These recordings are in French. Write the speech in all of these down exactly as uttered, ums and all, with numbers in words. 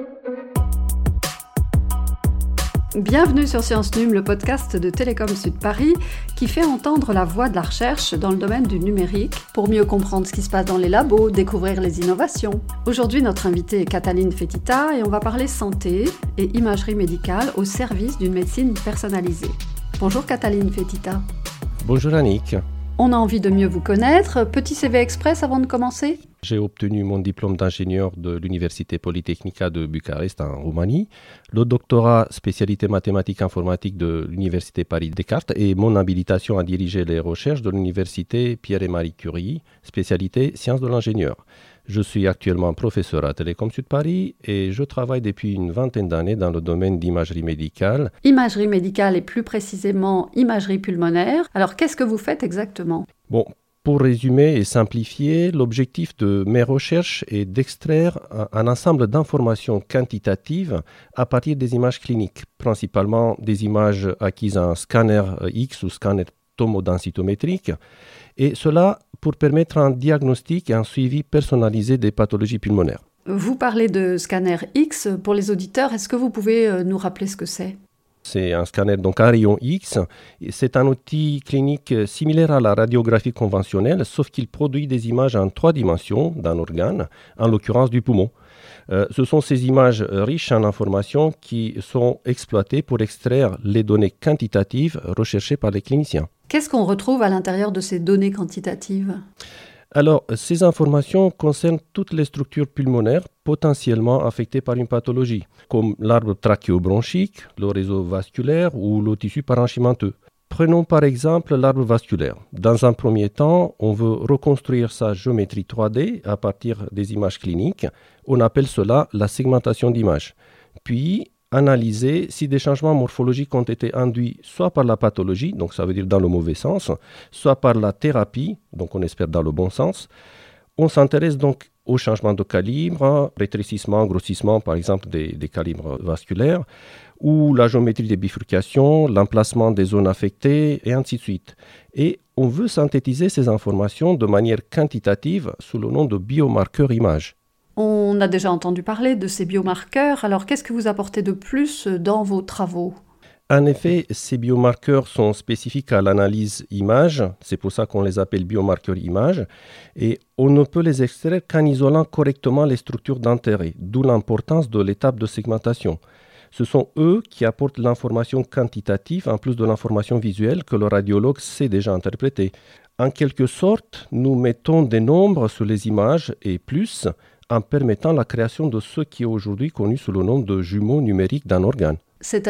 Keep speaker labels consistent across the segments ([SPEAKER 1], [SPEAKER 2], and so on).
[SPEAKER 1] Bienvenue sur Science Num, le podcast de Télécom Sud Paris qui fait entendre la voix de la recherche dans le domaine du numérique pour mieux comprendre ce qui se passe dans les labos, découvrir les innovations. Aujourd'hui, notre invitée est Cataline Fettita et on va parler santé et imagerie médicale au service d'une médecine personnalisée. Bonjour Cataline Fettita.
[SPEAKER 2] Bonjour Annick.
[SPEAKER 1] On a envie de mieux vous connaître. Petit C V Express avant de commencer ?
[SPEAKER 2] J'ai obtenu mon diplôme d'ingénieur de l'Université Politehnica de Bucarest en Roumanie, le doctorat spécialité mathématiques informatique de l'Université Paris-Descartes et mon habilitation à diriger les recherches de l'Université Pierre et Marie Curie, spécialité sciences de l'ingénieur. Je suis actuellement professeur à Télécom Sud Paris et je travaille depuis une vingtaine d'années dans le domaine d'imagerie médicale.
[SPEAKER 1] Imagerie médicale et plus précisément imagerie pulmonaire. Alors qu'est-ce que vous faites exactement ?
[SPEAKER 2] Bon, pour résumer et simplifier, l'objectif de mes recherches est d'extraire un ensemble d'informations quantitatives à partir des images cliniques, principalement des images acquises en scanner X ou scanner tomodensitométrique, et cela pour permettre un diagnostic et un suivi personnalisé des pathologies pulmonaires.
[SPEAKER 1] Vous parlez de scanner X. Pour les auditeurs, est-ce que vous pouvez nous rappeler ce que c'est ?
[SPEAKER 2] C'est un scanner donc à rayon X. C'est un outil clinique similaire à la radiographie conventionnelle, sauf qu'il produit des images en trois dimensions d'un organe, en l'occurrence du poumon. Euh, ce sont ces images riches en informations qui sont exploitées pour extraire les données quantitatives recherchées par les cliniciens.
[SPEAKER 1] Qu'est-ce qu'on retrouve à l'intérieur de ces données quantitatives ?
[SPEAKER 2] Alors, ces informations concernent toutes les structures pulmonaires potentiellement affectées par une pathologie, comme l'arbre trachéobronchique, le réseau vasculaire ou le tissu parenchymenteux. Prenons par exemple l'arbre vasculaire. Dans un premier temps, on veut reconstruire sa géométrie trois D à partir des images cliniques. On appelle cela la segmentation d'images. Puis, analyser si des changements morphologiques ont été induits soit par la pathologie, donc ça veut dire dans le mauvais sens, soit par la thérapie, donc on espère dans le bon sens. On s'intéresse donc aux changements de calibre, rétrécissement, grossissement par exemple des, des calibres vasculaires, ou la géométrie des bifurcations, l'emplacement des zones affectées, et ainsi de suite. Et on veut synthétiser ces informations de manière quantitative sous le nom de biomarqueurs images.
[SPEAKER 1] On a déjà entendu parler de ces biomarqueurs, alors qu'est-ce que vous apportez de plus dans vos travaux ?
[SPEAKER 2] En effet, ces biomarqueurs sont spécifiques à l'analyse image, c'est pour ça qu'on les appelle biomarqueurs images, et on ne peut les extraire qu'en isolant correctement les structures d'intérêt, d'où l'importance de l'étape de segmentation. Ce sont eux qui apportent l'information quantitative en plus de l'information visuelle que le radiologue sait déjà interpréter. En quelque sorte, nous mettons des nombres sur les images et plus, en permettant la création de ce qui est aujourd'hui connu sous le nom de jumeaux numériques d'un organe.
[SPEAKER 1] C'est-à-dire ?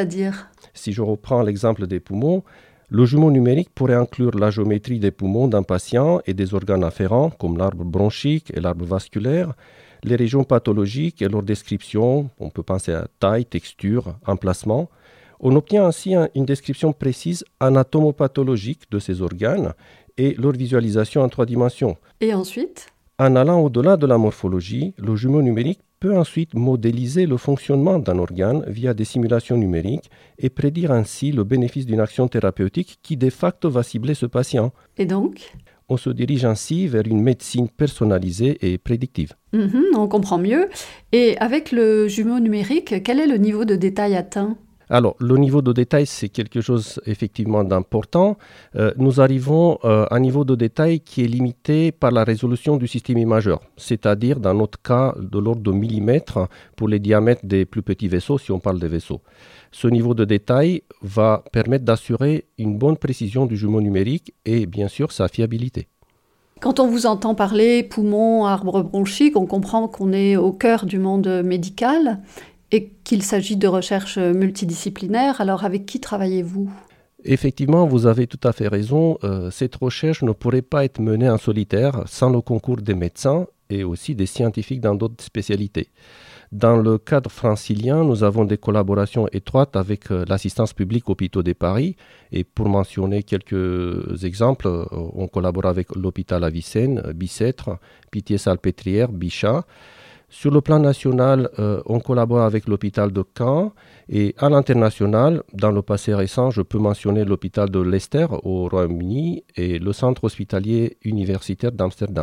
[SPEAKER 2] Si je reprends l'exemple des poumons, le jumeau numérique pourrait inclure la géométrie des poumons d'un patient et des organes afférents, comme l'arbre bronchique et l'arbre vasculaire, les régions pathologiques et leur description, on peut penser à taille, texture, emplacement. On obtient ainsi un, une description précise anatomopathologique de ces organes et leur visualisation en trois dimensions.
[SPEAKER 1] Et ensuite ?
[SPEAKER 2] En allant au-delà de la morphologie, le jumeau numérique peut ensuite modéliser le fonctionnement d'un organe via des simulations numériques et prédire ainsi le bénéfice d'une action thérapeutique qui de facto va cibler ce patient.
[SPEAKER 1] Et donc ?
[SPEAKER 2] On se dirige ainsi vers une médecine personnalisée et prédictive.
[SPEAKER 1] Mmh, on comprend mieux. Et avec le jumeau numérique, quel est le niveau de détail atteint ?
[SPEAKER 2] Alors, le niveau de détail, c'est quelque chose effectivement d'important. Euh, nous arrivons euh, à un niveau de détail qui est limité par la résolution du système imageur, c'est-à-dire dans notre cas de l'ordre de millimètres pour les diamètres des plus petits vaisseaux, si on parle des vaisseaux. Ce niveau de détail va permettre d'assurer une bonne précision du jumeau numérique et bien sûr sa fiabilité.
[SPEAKER 1] Quand on vous entend parler poumon, arbre bronchique, on comprend qu'on est au cœur du monde médical et qu'il s'agit de recherche multidisciplinaire. Alors, avec qui travaillez-vous ?
[SPEAKER 2] Effectivement, vous avez tout à fait raison. Euh, cette recherche ne pourrait pas être menée en solitaire sans le concours des médecins et aussi des scientifiques dans d'autres spécialités. Dans le cadre francilien, nous avons des collaborations étroites avec euh, l'assistance publique Hôpitaux de Paris. Et pour mentionner quelques exemples, euh, on collabore avec l'hôpital Avicenne, Bicêtre, Pitié-Salpêtrière, Bichat. Sur le plan national, euh, on collabore avec l'hôpital de Caen et à l'international, dans le passé récent, je peux mentionner l'hôpital de Leicester au Royaume-Uni et le centre hospitalier universitaire d'Amsterdam.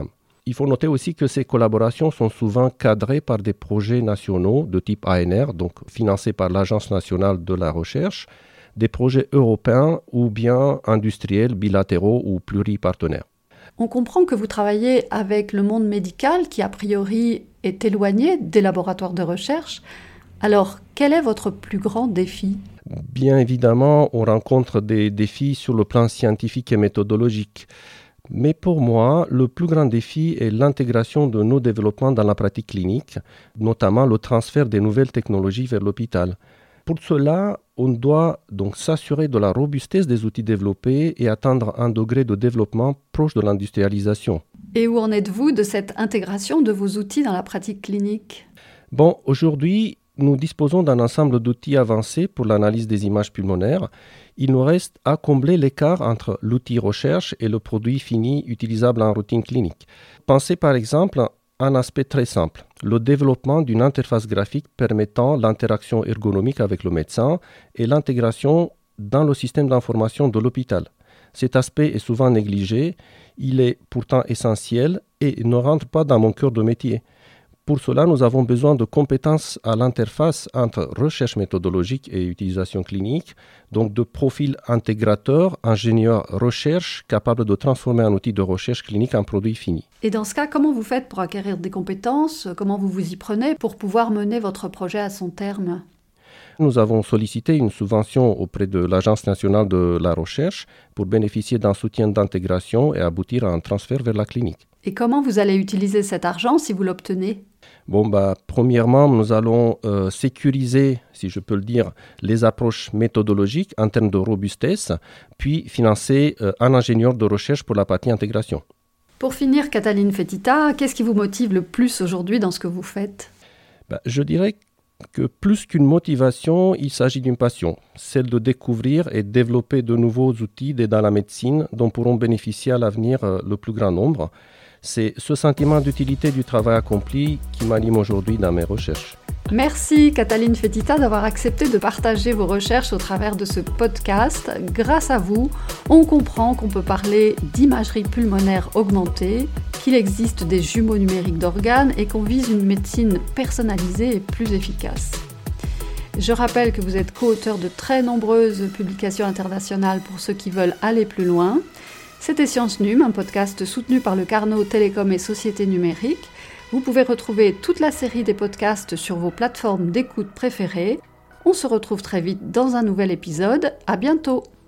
[SPEAKER 2] Il faut noter aussi que ces collaborations sont souvent cadrées par des projets nationaux de type A N R, donc financés par l'Agence nationale de la recherche, des projets européens ou bien industriels, bilatéraux ou pluripartenaires.
[SPEAKER 1] On comprend que vous travaillez avec le monde médical qui, a priori, est éloigné des laboratoires de recherche. Alors, quel est votre plus grand défi ?
[SPEAKER 2] Bien évidemment, on rencontre des défis sur le plan scientifique et méthodologique. Mais pour moi, le plus grand défi est l'intégration de nos développements dans la pratique clinique, notamment le transfert des nouvelles technologies vers l'hôpital. Pour cela, on doit donc s'assurer de la robustesse des outils développés et atteindre un degré de développement proche de l'industrialisation.
[SPEAKER 1] Et où en êtes-vous de cette intégration de vos outils dans la pratique clinique ?
[SPEAKER 2] Bon, aujourd'hui, nous disposons d'un ensemble d'outils avancés pour l'analyse des images pulmonaires. Il nous reste à combler l'écart entre l'outil recherche et le produit fini utilisable en routine clinique. Pensez par exemple à un aspect très simple, le développement d'une interface graphique permettant l'interaction ergonomique avec le médecin et l'intégration dans le système d'information de l'hôpital. Cet aspect est souvent négligé, il est pourtant essentiel et ne rentre pas dans mon cœur de métier. Pour cela, nous avons besoin de compétences à l'interface entre recherche méthodologique et utilisation clinique, donc de profils intégrateurs, ingénieurs recherche, capables de transformer un outil de recherche clinique en produit fini.
[SPEAKER 1] Et dans ce cas, comment vous faites pour acquérir des compétences ? Comment vous vous y prenez pour pouvoir mener votre projet à son terme ?
[SPEAKER 2] Nous avons sollicité une subvention auprès de l'Agence nationale de la recherche pour bénéficier d'un soutien d'intégration et aboutir à un transfert vers la clinique.
[SPEAKER 1] Et comment vous allez utiliser cet argent si vous l'obtenez ?
[SPEAKER 2] Bon, bah, premièrement, nous allons euh, sécuriser, si je peux le dire, les approches méthodologiques en termes de robustesse, puis financer euh, un ingénieur de recherche pour la partie intégration.
[SPEAKER 1] Pour finir, Cataline Fetita, qu'est-ce qui vous motive le plus aujourd'hui dans ce que vous faites ?
[SPEAKER 2] bah, Je dirais que plus qu'une motivation, il s'agit d'une passion, celle de découvrir et développer de nouveaux outils d'aide à la médecine dont pourront bénéficier à l'avenir euh, le plus grand nombre. C'est ce sentiment d'utilité du travail accompli qui m'anime aujourd'hui dans mes recherches.
[SPEAKER 1] Merci Cataline Fetita d'avoir accepté de partager vos recherches au travers de ce podcast. Grâce à vous, on comprend qu'on peut parler d'imagerie pulmonaire augmentée, qu'il existe des jumeaux numériques d'organes et qu'on vise une médecine personnalisée et plus efficace. Je rappelle que vous êtes co-auteur de très nombreuses publications internationales pour ceux qui veulent aller plus loin. C'était Science Num, un podcast soutenu par le Carnot Télécom et Société Numérique. Vous pouvez retrouver toute la série des podcasts sur vos plateformes d'écoute préférées. On se retrouve très vite dans un nouvel épisode. À bientôt!